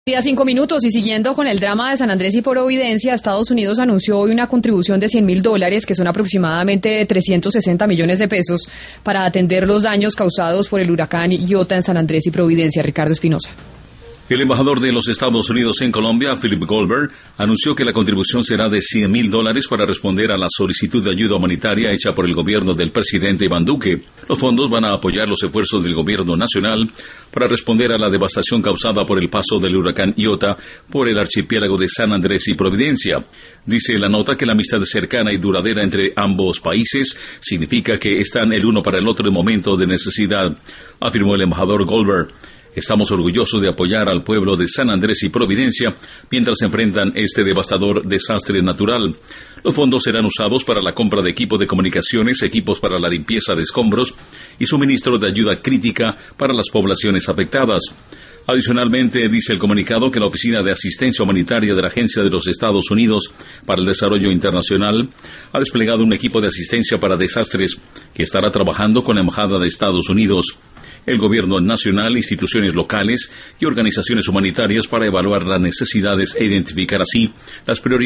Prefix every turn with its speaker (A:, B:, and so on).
A: Día 5 minutos y siguiendo con el drama de San Andrés y Providencia, Estados Unidos anunció hoy una contribución de $100.000, que son aproximadamente 360 millones de pesos, para atender los daños causados por el huracán Iota en San Andrés y Providencia. Ricardo Espinosa.
B: El embajador de los Estados Unidos en Colombia, Philip Goldberg, anunció que la contribución será de $100.000 para responder a la solicitud de ayuda humanitaria hecha por el gobierno del presidente Iván Duque. Los fondos van a apoyar los esfuerzos del gobierno nacional para responder a la devastación causada por el paso del huracán Iota por el archipiélago de San Andrés y Providencia. Dice la nota que la amistad cercana y duradera entre ambos países significa que están el uno para el otro en momento de necesidad, afirmó el embajador Goldberg. Estamos orgullosos de apoyar al pueblo de San Andrés y Providencia mientras enfrentan este devastador desastre natural. Los fondos serán usados para la compra de equipos de comunicaciones, equipos para la limpieza de escombros y suministro de ayuda crítica para las poblaciones afectadas. Adicionalmente, dice el comunicado que la Oficina de Asistencia Humanitaria de la Agencia de los Estados Unidos para el Desarrollo Internacional ha desplegado un equipo de asistencia para desastres que estará trabajando con la Embajada de Estados Unidos, el gobierno nacional, instituciones locales y organizaciones humanitarias para evaluar las necesidades e identificar así las prioridades